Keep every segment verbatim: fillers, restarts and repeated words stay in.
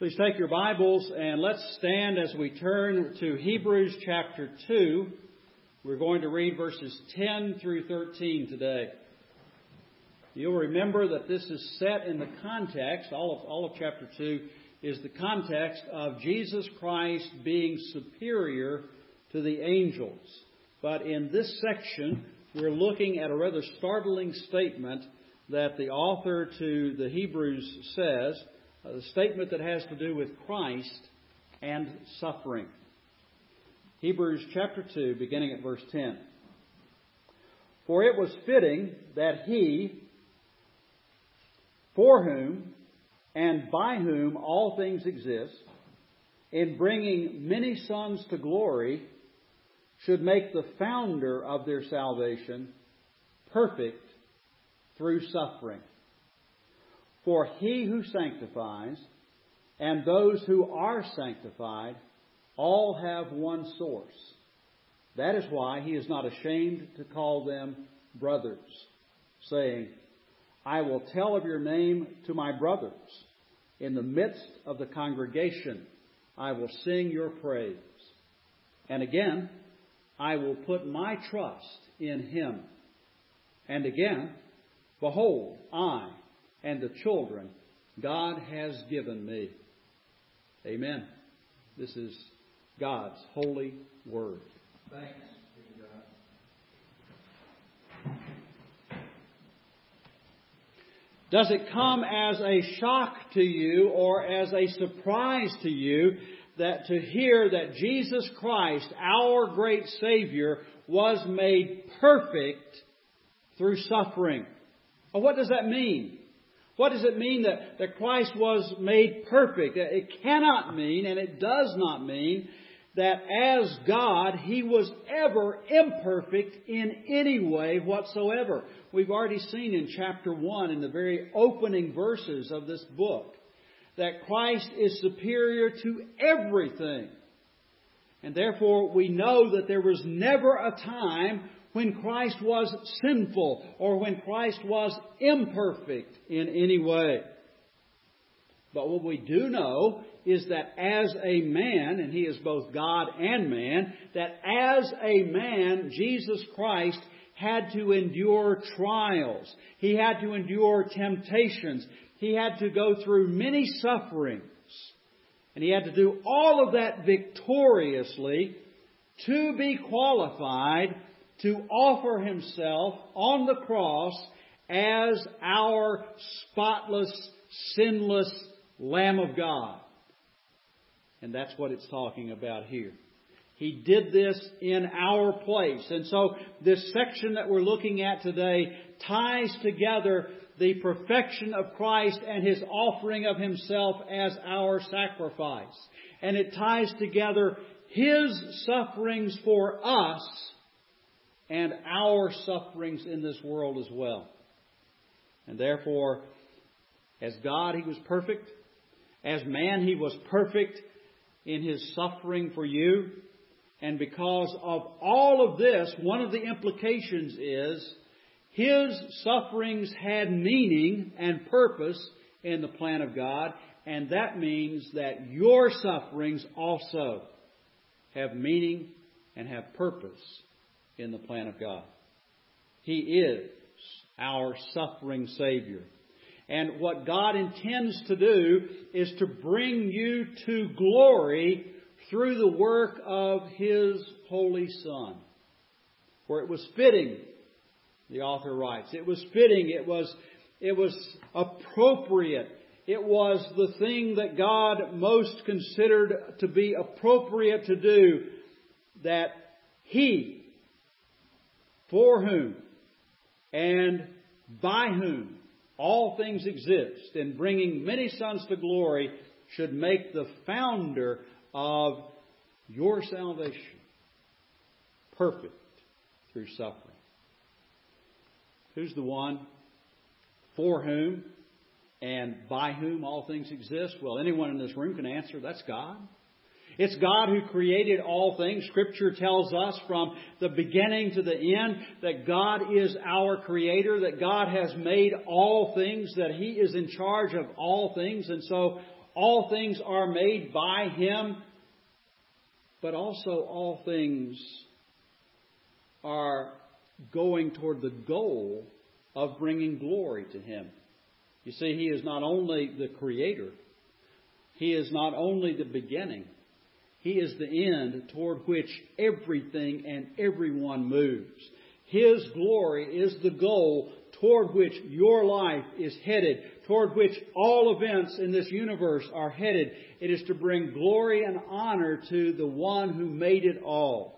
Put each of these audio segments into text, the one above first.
Please take your Bibles and let's stand as we turn to Hebrews chapter two. We're going to read verses ten through thirteen today. You'll remember that this is set in the context, all of, all of chapter two is the context of Jesus Christ being superior to the angels. But in this section, we're looking at a rather startling statement that the author to the Hebrews says, a statement that has to do with Christ and suffering. Hebrews chapter two, beginning at verse ten. For it was fitting that He, for whom and by whom all things exist, in bringing many sons to glory, should make the founder of their salvation perfect through suffering. For He who sanctifies and those who are sanctified all have one source. That is why He is not ashamed to call them brothers, saying, I will tell of your name to my brothers. In the midst of the congregation I will sing your praise. And again, I will put my trust in Him. And again, behold, I and the children God has given me. Amen. This is God's holy word. Thanks be to God. Does it come as a shock to you or as a surprise to you that to hear that Jesus Christ, our great Savior, was made perfect through suffering? Well, what does that mean? What does it mean that, that Christ was made perfect? It cannot mean, and it does not mean, that as God, He was ever imperfect in any way whatsoever. We've already seen in chapter one, in the very opening verses of this book, that Christ is superior to everything. And therefore, we know that there was never a time when Christ was sinful or when Christ was imperfect in any way. But what we do know is that as a man, and He is both God and man, that as a man, Jesus Christ had to endure trials. He had to endure temptations. He had to go through many sufferings. And He had to do all of that victoriously to be qualified to offer Himself on the cross as our spotless, sinless Lamb of God. And that's what it's talking about here. He did this in our place. And so this section that we're looking at today ties together the perfection of Christ and His offering of Himself as our sacrifice. And it ties together His sufferings for us and our sufferings in this world as well. And therefore, as God, He was perfect. As man, He was perfect in His suffering for you. And because of all of this, one of the implications is His sufferings had meaning and purpose in the plan of God. And that means that your sufferings also have meaning and have purpose in the plan of God. He is our suffering Savior. And what God intends to do is to bring you to glory through the work of His Holy Son. For it was fitting, the author writes, it was fitting, it was, it was appropriate, it was the thing that God most considered to be appropriate to do, that He, for whom and by whom all things exist, in bringing many sons to glory, should make the founder of your salvation perfect through suffering. Who's the one for whom and by whom all things exist? Well, anyone in this room can answer, that's God. It's God who created all things. Scripture tells us from the beginning to the end that God is our Creator, that God has made all things, that He is in charge of all things. And so all things are made by Him, but also all things are going toward the goal of bringing glory to Him. You see, He is not only the Creator, He is not only the beginning, He is the end toward which everything and everyone moves. His glory is the goal toward which your life is headed, toward which all events in this universe are headed. It is to bring glory and honor to the One who made it all.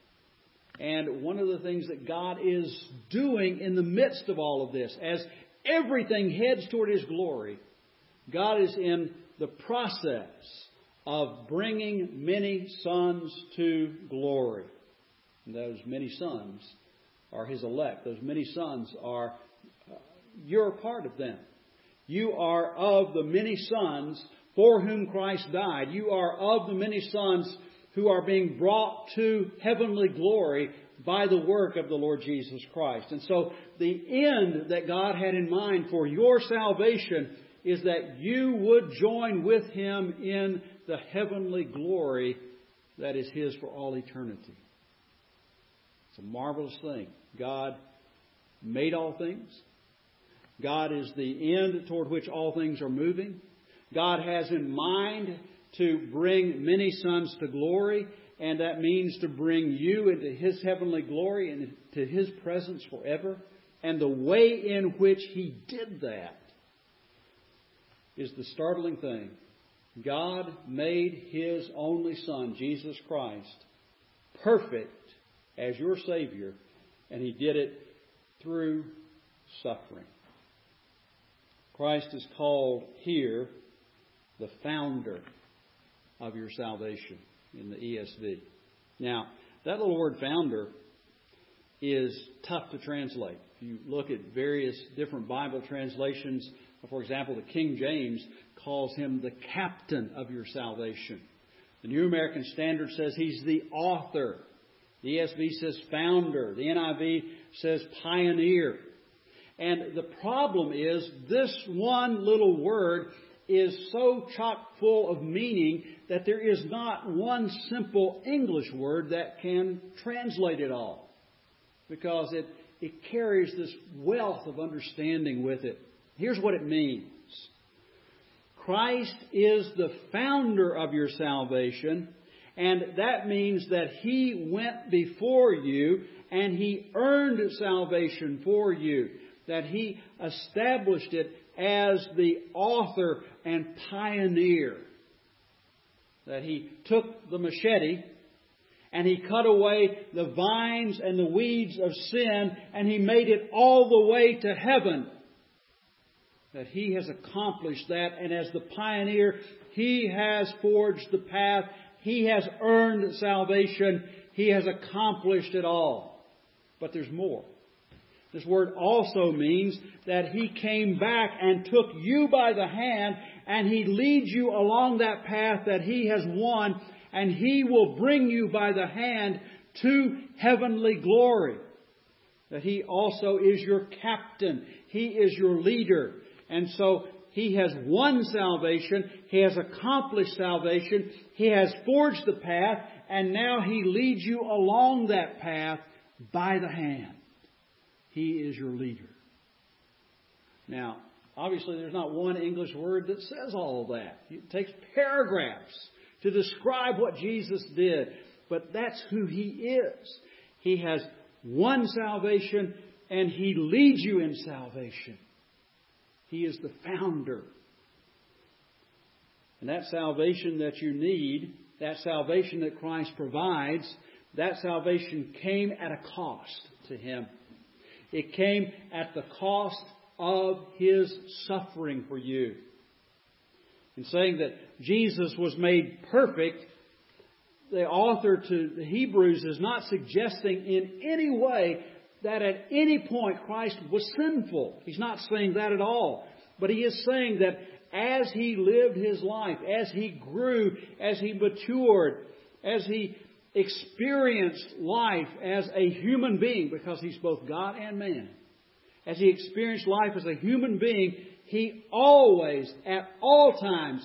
And one of the things that God is doing in the midst of all of this, as everything heads toward His glory, God is in the process of bringing many sons to glory. And those many sons are His elect. Those many sons are, uh, you're a part of them. You are of the many sons for whom Christ died. You are of the many sons who are being brought to heavenly glory by the work of the Lord Jesus Christ. And so the end that God had in mind for your salvation is that you would join with Him in the heavenly glory that is His for all eternity. It's a marvelous thing. God made all things. God is the end toward which all things are moving. God has in mind to bring many sons to glory, and that means to bring you into His heavenly glory and into His presence forever. And the way in which He did that is the startling thing. God made His only Son, Jesus Christ, perfect as your Savior, and He did it through suffering. Christ is called here the founder of your salvation in the E S V. Now, that little word founder is tough to translate. If you look at various different Bible translations, for example, the King James calls Him the captain of your salvation. The New American Standard says He's the author. The E S V says founder. The N I V says pioneer. And the problem is this one little word is so chock full of meaning that there is not one simple English word that can translate it all. Because it, it carries this wealth of understanding with it. Here's what it means. Christ is the founder of your salvation, and that means that He went before you and He earned salvation for you. That He established it as the author and pioneer. That He took the machete and He cut away the vines and the weeds of sin, and He made it all the way to heaven. That He has accomplished that, and as the pioneer, He has forged the path. He has earned salvation. He has accomplished it all. But there's more. This word also means that He came back and took you by the hand, and He leads you along that path that He has won, and He will bring you by the hand to heavenly glory. That He also is your captain. He is your leader. And so He has won salvation. He has accomplished salvation. He has forged the path, and now He leads you along that path by the hand. He is your leader. Now, obviously there's not one English word that says all of that. It takes paragraphs to describe what Jesus did. But that's who He is. He has won salvation and He leads you in salvation. He is the founder. And that salvation that you need, that salvation that Christ provides, that salvation came at a cost to Him. It came at the cost of His suffering for you. In saying that Jesus was made perfect, the author to the Hebrews is not suggesting in any way that at any point Christ was sinful. He's not saying that at all. But he is saying that as He lived His life, as He grew, as He matured, as He experienced life as a human being, because He's both God and man. As He experienced life as a human being, He always, at all times,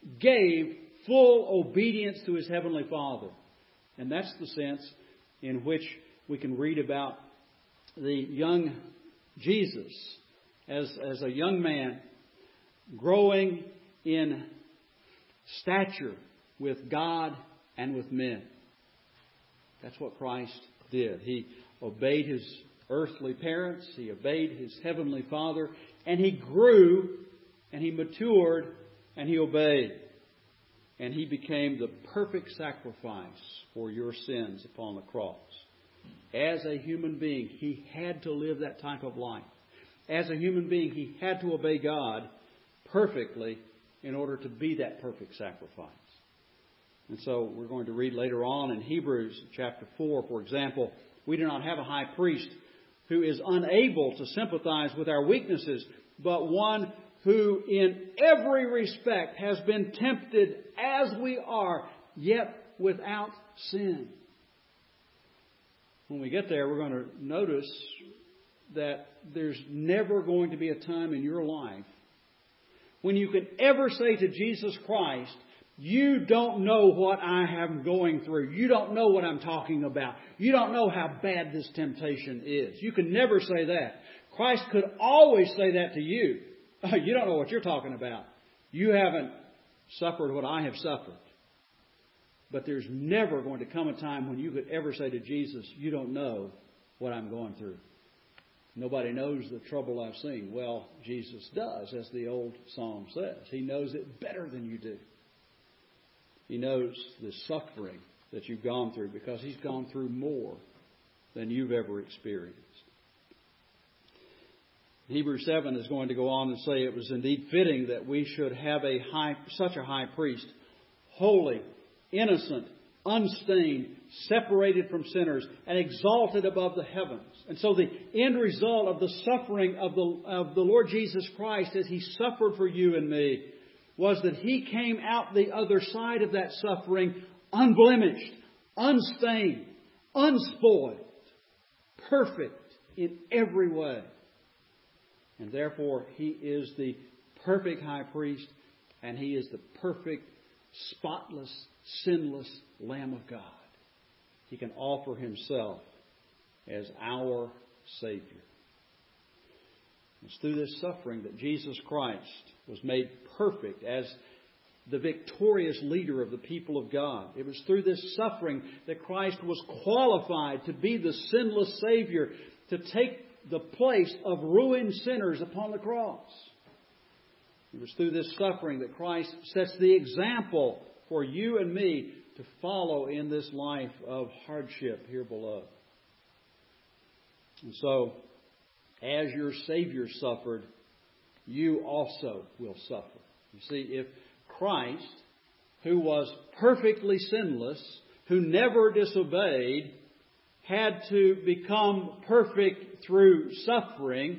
gave full obedience to His Heavenly Father. And that's the sense in which we can read about the young Jesus as, as a young man growing in stature with God and with men. That's what Christ did. He obeyed His earthly parents. He obeyed His Heavenly Father. And He grew and He matured and He obeyed. And He became the perfect sacrifice for your sins upon the cross. As a human being, He had to live that type of life. As a human being, He had to obey God perfectly in order to be that perfect sacrifice. And so we're going to read later on in Hebrews chapter four, for example, we do not have a high priest who is unable to sympathize with our weaknesses, but one who in every respect has been tempted as we are, yet without sin. When we get there, we're going to notice that there's never going to be a time in your life when you can ever say to Jesus Christ, you don't know what I am going through. You don't know what I'm talking about. You don't know how bad this temptation is. You can never say that. Christ could always say that to you. You don't know what you're talking about. You haven't suffered what I have suffered. But there's never going to come a time when you could ever say to Jesus, you don't know what I'm going through. Nobody knows the trouble I've seen. Well, Jesus does, as the old psalm says. He knows it better than you do. He knows the suffering that you've gone through because He's gone through more than you've ever experienced. Hebrews seven is going to go on and say it was indeed fitting that we should have a high, such a high priest, holy, innocent, unstained, separated from sinners, and exalted above the heavens. And so the end result of the suffering of the, of the Lord Jesus Christ as He suffered for you and me was that He came out the other side of that suffering unblemished, unstained, unspoiled, perfect in every way. And therefore, He is the perfect high priest, and He is the perfect, spotless, sinless Lamb of God. He can offer Himself as our Savior. It's through this suffering that Jesus Christ was made perfect as the victorious leader of the people of God. It was through this suffering that Christ was qualified to be the sinless Savior, to take the place of ruined sinners upon the cross. It was through this suffering that Christ sets the example for you and me to follow in this life of hardship here below. And so, as your Savior suffered, you also will suffer. You see, if Christ, who was perfectly sinless, who never disobeyed, had to become perfect through suffering,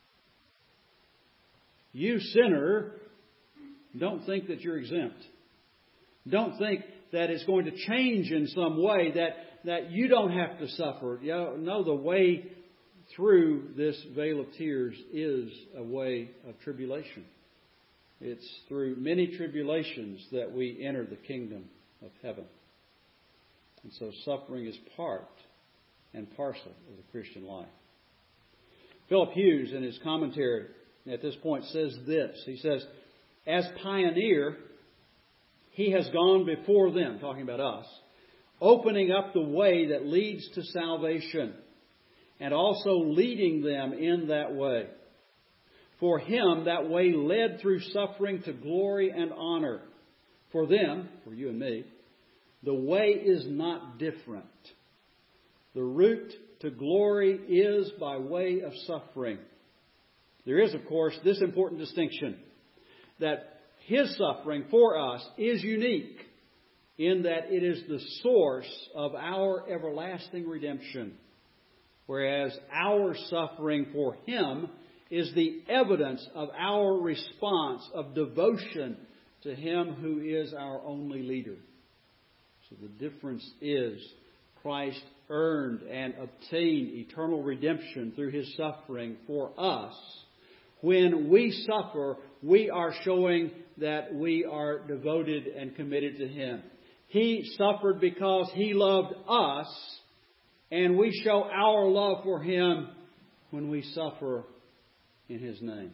you sinner, don't think that you're exempt. Don't think that it's going to change in some way, that, that you don't have to suffer. You know, no, the way through this vale of tears is a way of tribulation. It's through many tribulations that we enter the kingdom of heaven. And so suffering is part and parcel of the Christian life. Philip Hughes, in his commentary at this point, says this. He says, as pioneer, He has gone before them, talking about us, opening up the way that leads to salvation, and also leading them in that way. For Him, that way led through suffering to glory and honor. For them, for you and me, the way is not different. The route to glory is by way of suffering. There is, of course, this important distinction, that His suffering for us is unique in that it is the source of our everlasting redemption, whereas our suffering for Him is the evidence of our response of devotion to Him who is our only leader. So the difference is Christ earned and obtained eternal redemption through His suffering for us, When we suffer, we are showing that we are devoted and committed to Him. He suffered because He loved us, and we show our love for Him when we suffer in His name.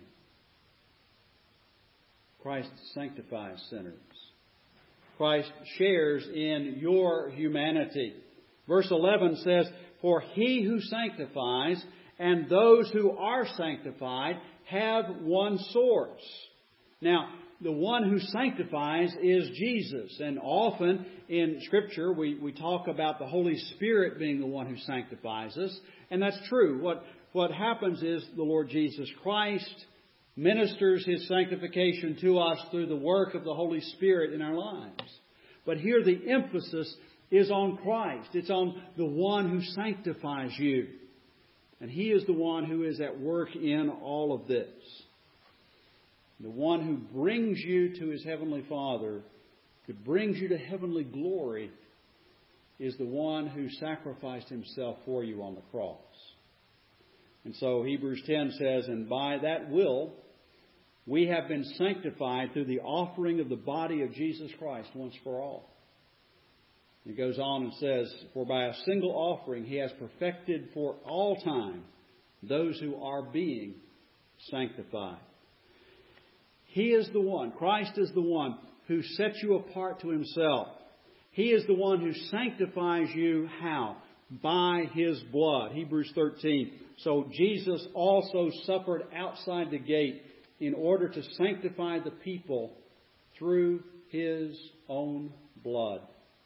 Christ sanctifies sinners. Christ shares in your humanity. Verse eleven says, "For He who sanctifies and those who are sanctified have one source." Now, the one who sanctifies is Jesus. And often in Scripture we, we talk about the Holy Spirit being the one who sanctifies us. And that's true. What, what happens is the Lord Jesus Christ ministers His sanctification to us through the work of the Holy Spirit in our lives. But here the emphasis is on Christ. It's on the one who sanctifies you. And He is the one who is at work in all of this. The one who brings you to His Heavenly Father, who brings you to heavenly glory, is the one who sacrificed Himself for you on the cross. And so Hebrews ten says, "And by that will we have been sanctified through the offering of the body of Jesus Christ once for all." It goes on and says, "For by a single offering He has perfected for all time those who are being sanctified." He is the one, Christ is the one who sets you apart to Himself. He is the one who sanctifies you. How? By His blood. Hebrews thirteen. "So Jesus also suffered outside the gate in order to sanctify the people through His own blood."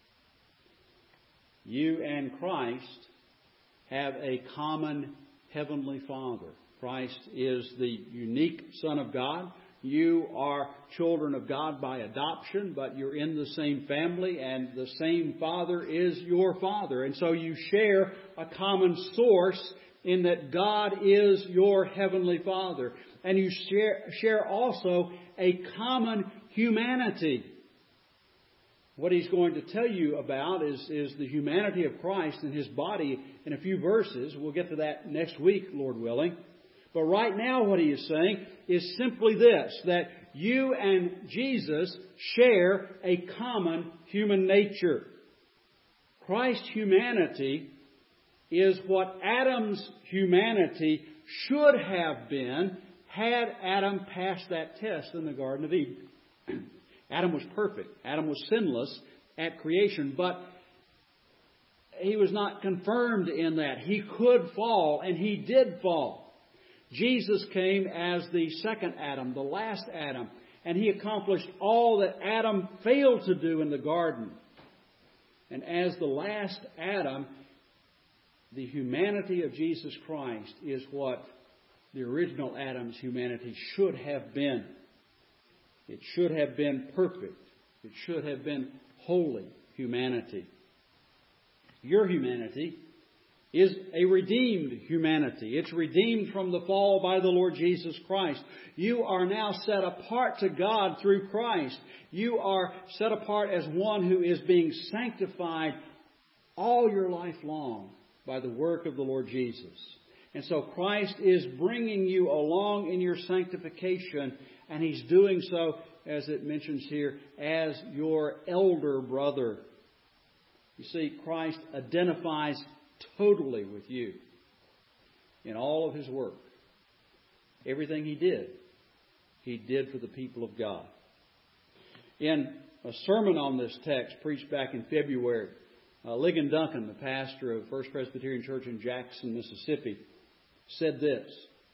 You and Christ have a common Heavenly Father. Christ is the unique Son of God. You are children of God by adoption, but you're in the same family, and the same Father is your Father. And so you share a common source in that God is your Heavenly Father. And you share, share also a common humanity. What he's going to tell you about is, is the humanity of Christ and His body in a few verses. We'll get to that next week, Lord willing. But right now what he is saying is simply this, that you and Jesus share a common human nature. Christ's humanity is what Adam's humanity should have been had Adam passed that test in the Garden of Eden. Adam was perfect. Adam was sinless at creation, but he was not confirmed in that. He could fall, and he did fall. Jesus came as the second Adam, the last Adam, and He accomplished all that Adam failed to do in the garden. And as the last Adam, the humanity of Jesus Christ is what the original Adam's humanity should have been. It should have been perfect. It should have been holy humanity. Your humanity is a redeemed humanity. It's redeemed from the fall by the Lord Jesus Christ. You are now set apart to God through Christ. You are set apart as one who is being sanctified all your life long by the work of the Lord Jesus. And so Christ is bringing you along in your sanctification, and He's doing so, as it mentions here, as your elder brother. You see, Christ identifies totally with you in all of His work. Everything He did, He did for the people of God. In a sermon on this text preached back in February, uh, Ligon Duncan, the pastor of First Presbyterian Church in Jackson, Mississippi, said this.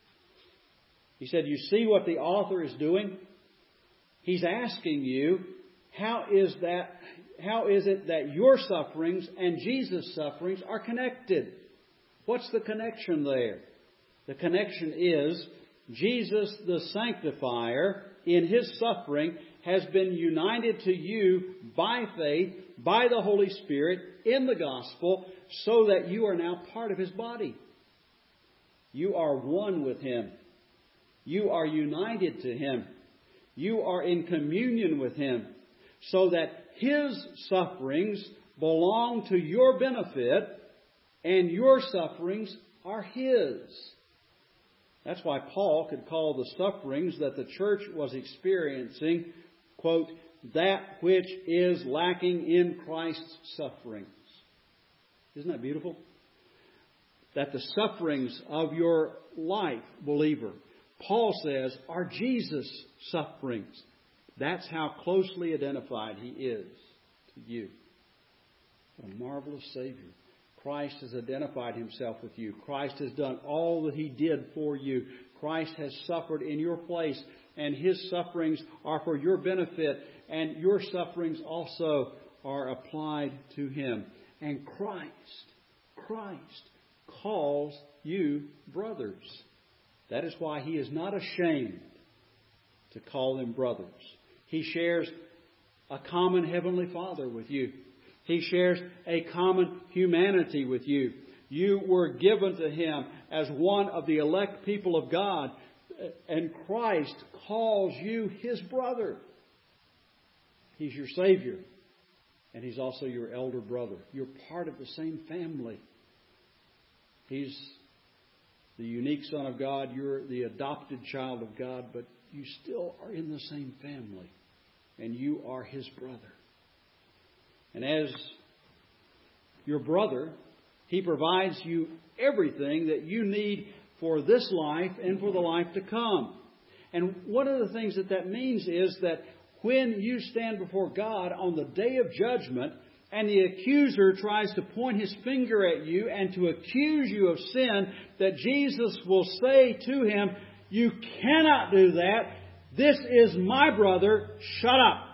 He said, "You see what the author is doing? He's asking you, how is that, how is it that your sufferings and Jesus' sufferings are connected? What's the connection there? The connection is Jesus, the sanctifier, in His suffering, has been united to you by faith, by the Holy Spirit, in the gospel, so that you are now part of His body. You are one with Him. You are united to Him. You are in communion with Him, so that His sufferings belong to your benefit, and your sufferings are His. That's why Paul could call the sufferings that the church was experiencing, quote, that which is lacking in Christ's sufferings. Isn't that beautiful? That the sufferings of your life, believer, Paul says, are Jesus' sufferings. That's how closely identified He is to you. What a marvelous Savior. Christ has identified Himself with you. Christ has done all that He did for you. Christ has suffered in your place, and His sufferings are for your benefit, and your sufferings also are applied to Him. And Christ, Christ calls you brothers. That is why He is not ashamed to call them brothers. He shares a common Heavenly Father with you. He shares a common humanity with you. You were given to Him as one of the elect people of God, and Christ calls you His brother. He's your Savior, and He's also your elder brother. You're part of the same family. He's the unique Son of God. You're the adopted child of God, but you still are in the same family, and you are His brother. And as your brother, He provides you everything that you need for this life and for the life to come. And one of the things that that means is that when you stand before God on the day of judgment and the accuser tries to point his finger at you and to accuse you of sin, that Jesus will say to him, you cannot do that. This is my brother. Shut up.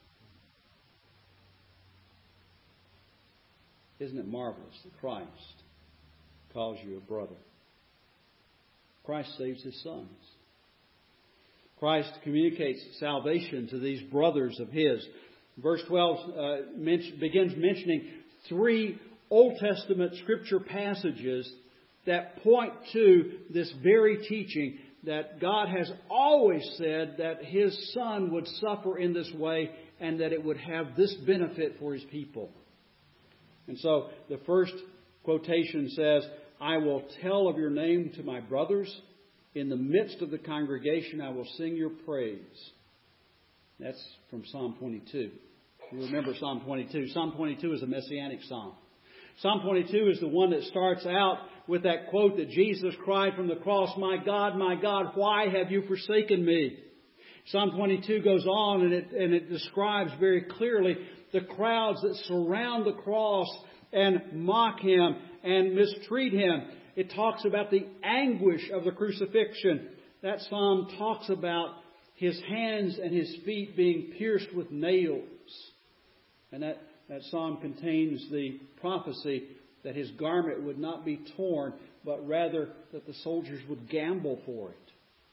Isn't it marvelous that Christ calls you a brother? Christ saves His sons. Christ communicates salvation to these brothers of His. Verse twelve uh, men- begins mentioning three Old Testament Scripture passages that point to this very teaching that God has always said that His Son would suffer in this way and that it would have this benefit for His people. And so the first quotation says, I will tell of your name to my brothers. In the midst of the congregation, I will sing your praise. That's from Psalm twenty-two. You remember Psalm twenty-two. Psalm twenty-two is a messianic psalm. Psalm twenty-two is the one that starts out with that quote that Jesus cried from the cross, my God, my God, why have you forsaken me? Psalm twenty-two goes on and it, and it describes very clearly the crowds that surround the cross and mock Him and mistreat Him. It talks about the anguish of the crucifixion. That psalm talks about His hands and His feet being pierced with nails. And that, that psalm contains the prophecy that His garment would not be torn, but rather that the soldiers would gamble for it.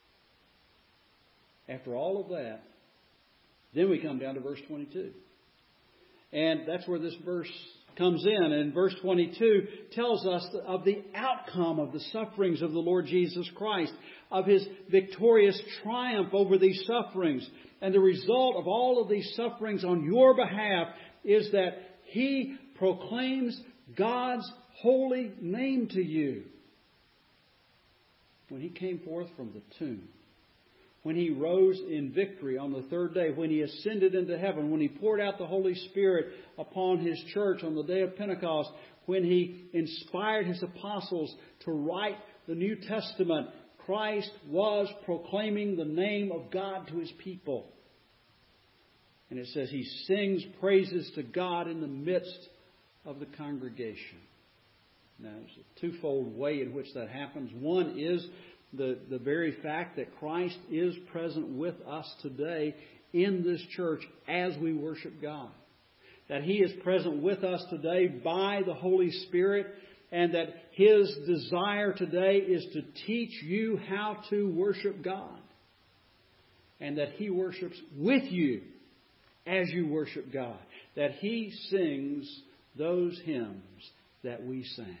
After all of that, then we come down to verse twenty-two. And that's where this verse comes in. And verse twenty-two tells us of the outcome of the sufferings of the Lord Jesus Christ, of His victorious triumph over these sufferings. And the result of all of these sufferings on your behalf is that He proclaims God's holy name to you. When He came forth from the tomb, when He rose in victory on the third day, when He ascended into heaven, when He poured out the Holy Spirit upon His church on the day of Pentecost, when He inspired His apostles to write the New Testament, Christ was proclaiming the name of God to His people. And it says He sings praises to God in the midst of the congregation. Now, there's a twofold way in which that happens. One is The, the very fact that Christ is present with us today in this church as we worship God. That He is present with us today by the Holy Spirit, and that His desire today is to teach you how to worship God. And that He worships with you as you worship God. That He sings those hymns that we sang.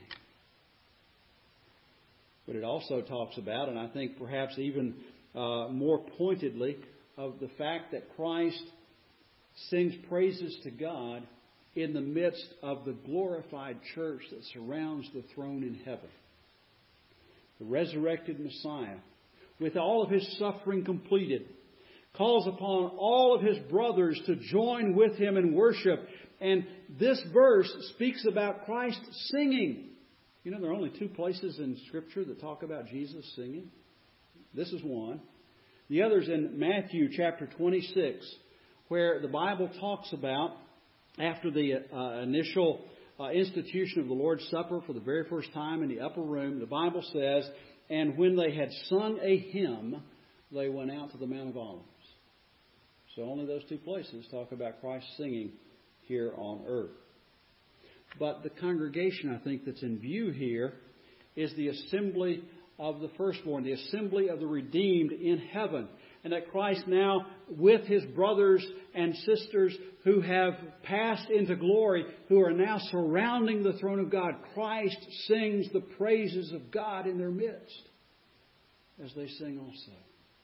But it also talks about, and I think perhaps even uh, more pointedly, of the fact that Christ sings praises to God in the midst of the glorified church that surrounds the throne in heaven. The resurrected Messiah with all of His suffering completed, calls upon all of His brothers to join with Him in worship. And this verse speaks about Christ singing. You know, there are only two places in Scripture that talk about Jesus singing. This is one. The other is in Matthew chapter twenty-six, where the Bible talks about, after the uh, initial uh, institution of the Lord's Supper for the very first time in the upper room, the Bible says, and when they had sung a hymn, they went out to the Mount of Olives. So only those two places talk about Christ singing here on earth. But the congregation, I think, that's in view here is the assembly of the firstborn, the assembly of the redeemed in heaven. And that Christ now, with His brothers and sisters who have passed into glory, who are now surrounding the throne of God, Christ sings the praises of God in their midst as they sing also.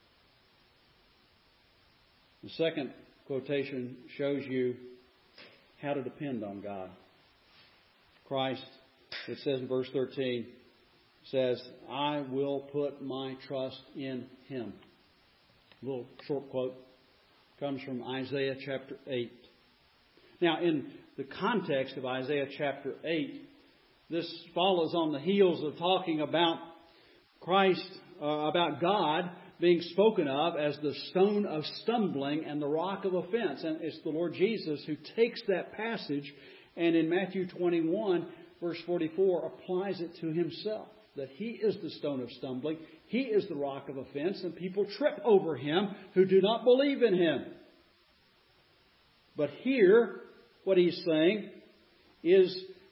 The second quotation shows you how to depend on God. Christ, it says in verse thirteen, says, I will put my trust in Him. A little short quote comes from Isaiah chapter eight. Now, in the context of Isaiah chapter eight, this follows on the heels of talking about Christ, uh, about God being spoken of as the stone of stumbling and the rock of offense. And it's the Lord Jesus who takes that passage and in Matthew twenty-one, verse forty-four, applies it to Himself. That He is the stone of stumbling. He is the rock of offense. And people trip over Him who do not believe in Him. But here, what He's saying is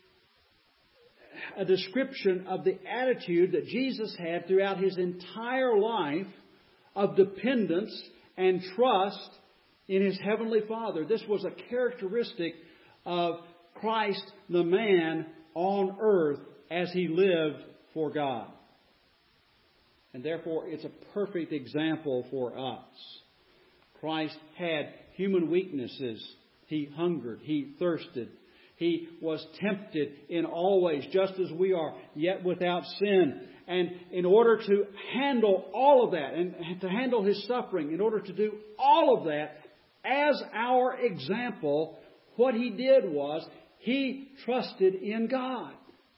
a description of the attitude that Jesus had throughout His entire life of dependence and trust in His Heavenly Father. This was a characteristic of Christ, the man on earth, as He lived for God. And therefore, it's a perfect example for us. Christ had human weaknesses. He hungered. He thirsted. He was tempted in all ways, just as we are, yet without sin. And in order to handle all of that, and to handle His suffering, in order to do all of that, as our example, what He did was, He trusted in God.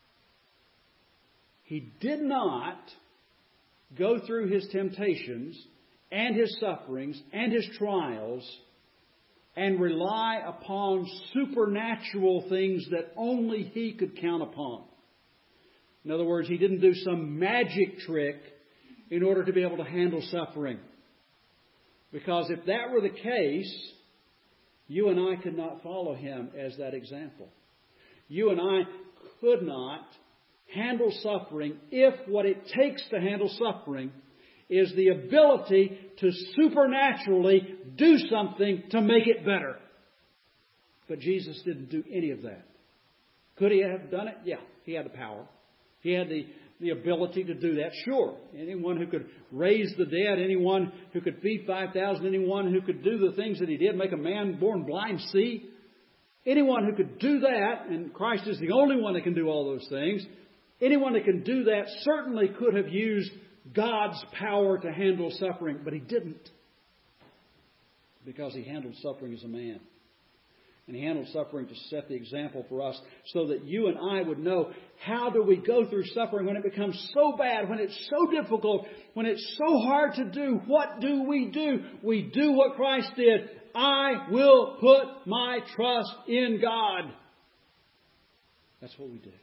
He did not go through His temptations and His sufferings and His trials and rely upon supernatural things that only He could count upon. In other words, He didn't do some magic trick in order to be able to handle suffering. Because if that were the case, you and I could not follow Him as that example. You and I could not handle suffering if what it takes to handle suffering is the ability to supernaturally do something to make it better. But Jesus didn't do any of that. Could He have done it? Yeah, He had the power. He had the, the ability to do that, sure. Anyone who could raise the dead, anyone who could feed five thousand, anyone who could do the things that He did, make a man born blind see. Anyone who could do that, and Christ is the only one that can do all those things, anyone that can do that certainly could have used God's power to handle suffering, but He didn't. Because He handled suffering as a man. And He handled suffering to set the example for us so that you and I would know, how do we go through suffering when it becomes so bad, when it's so difficult, when it's so hard to do? What do we do? We do what Christ did. I will put my trust in God. That's what we do.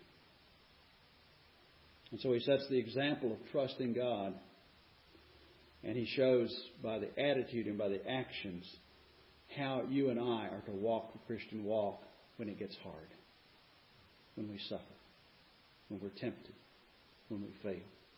And so He sets the example of trusting God. And He shows by the attitude and by the actions how you and I are to walk the Christian walk when it gets hard, when we suffer, when we're tempted, when we fail.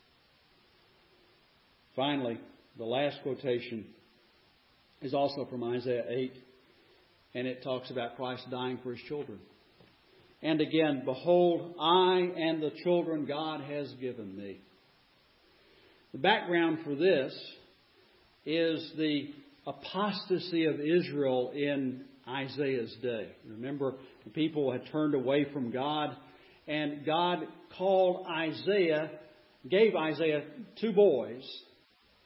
Finally, the last quotation is also from Isaiah eight, and it talks about Christ dying for His children. And again, behold, I and the children God has given me. The background for this is the apostasy of Israel in Isaiah's day. Remember, the people had turned away from God, and God called Isaiah, gave Isaiah two boys,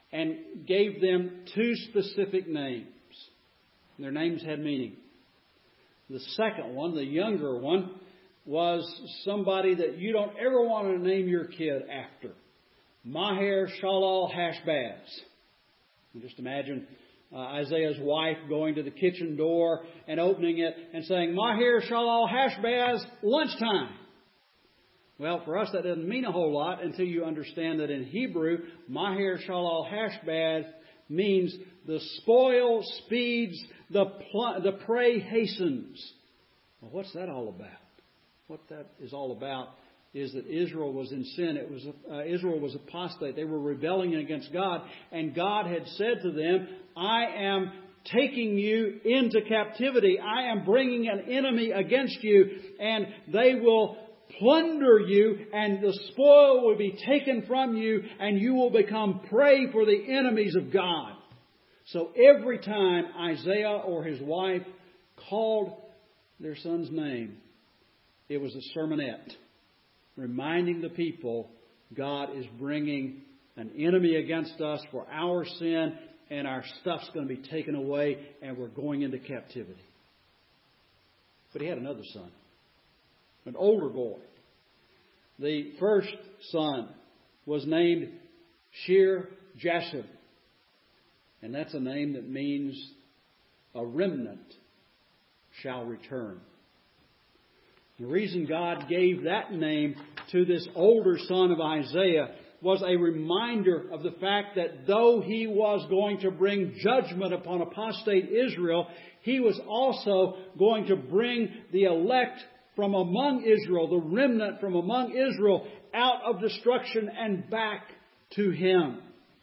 and gave them two specific names. Their names had meaning. The second one, the younger one, was somebody that you don't ever want to name your kid after. Maher Shalal Hashbaz. And just imagine uh, Isaiah's wife going to the kitchen door and opening it and saying, Maher Shalal Hashbaz, lunchtime. Well, for us that doesn't mean a whole lot until you understand that in Hebrew, Maher Shalal Hashbaz means the spoil speeds, the, pl- the prey hastens. Well, what's that all about? What that is all about is that Israel was in sin. It was uh, Israel was apostate. They were rebelling against God. And God had said to them, I am taking you into captivity. I am bringing an enemy against you. And they will plunder you. And the spoil will be taken from you. And you will become prey for the enemies of God. So every time Isaiah or his wife called their son's name, it was a sermonette reminding the people God is bringing an enemy against us for our sin, and our stuff's going to be taken away and we're going into captivity. But he had another son, an older boy. The first son was named Shir Jashub, and that's a name that means a remnant shall return. The reason God gave that name to this older son of Isaiah was a reminder of the fact that though he was going to bring judgment upon apostate Israel, he was also going to bring the elect from among Israel, the remnant from among Israel, out of destruction and back to him.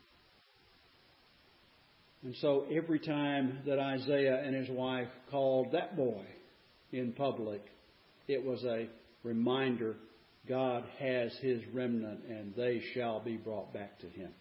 And so every time that Isaiah and his wife called that boy in public, it was a reminder God has His remnant and they shall be brought back to Him.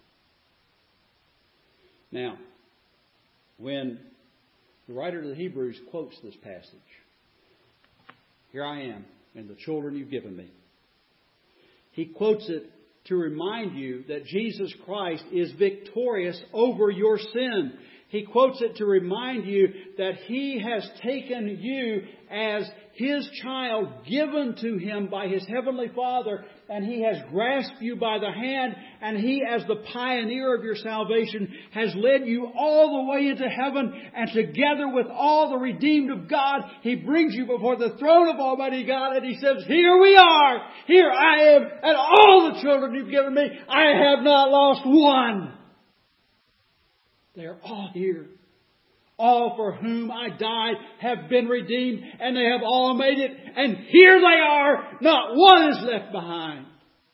Now, when the writer of the Hebrews quotes this passage, here I am and the children you've given me. He quotes it to remind you that Jesus Christ is victorious over your sin. He quotes it to remind you that He has taken you as His child given to Him by His Heavenly Father, and He has grasped you by the hand, and He, as the pioneer of your salvation, has led you all the way into heaven, and together with all the redeemed of God, He brings you before the throne of Almighty God, and He says, here we are, here I am, and all the children you've given me, I have not lost one. They're all here. All for whom I died have been redeemed, and they have all made it. And here they are. Not one is left behind.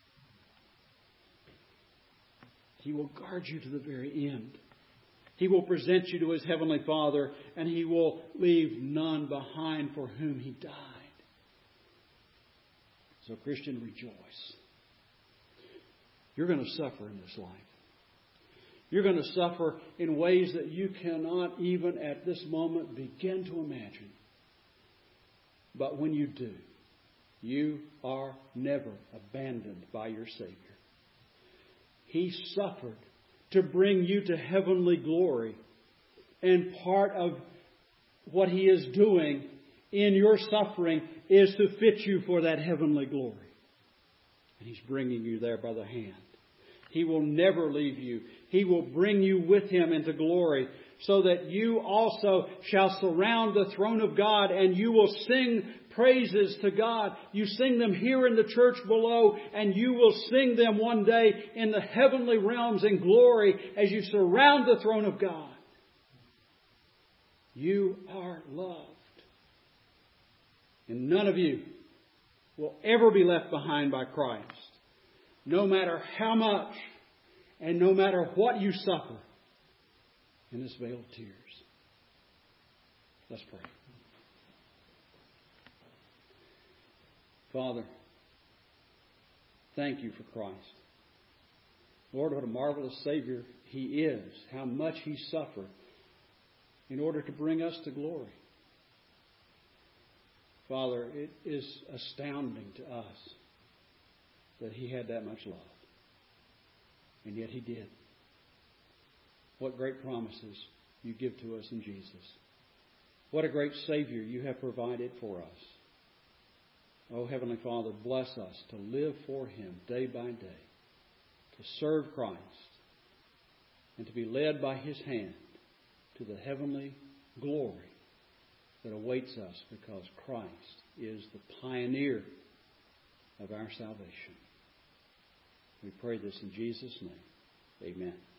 He will guard you to the very end. He will present you to His Heavenly Father, and He will leave none behind for whom He died. So, Christian, rejoice. You're going to suffer in this life. You're going to suffer in ways that you cannot even at this moment begin to imagine. But when you do, you are never abandoned by your Savior. He suffered to bring you to heavenly glory. And part of what He is doing in your suffering is to fit you for that heavenly glory. And He's bringing you there by the hand. He will never leave you. He will bring you with Him into glory, so that you also shall surround the throne of God, and you will sing praises to God. You sing them here in the church below, and you will sing them one day in the heavenly realms in glory as you surround the throne of God. You are loved. And none of you will ever be left behind by Christ. No matter how much and no matter what you suffer in this vale of tears. Let's pray. Father, thank You for Christ. Lord, what a marvelous Savior He is. How much He suffered in order to bring us to glory. Father, it is astounding to us that He had that much love. And yet He did. what great promises you give to us in Jesus. What a great Savior you have provided for us. Oh, Heavenly Father, bless us to live for Him day by day, to serve Christ, and to be led by His hand to the heavenly glory that awaits us because Christ is the pioneer of our salvation. We pray this in Jesus' name. Amen.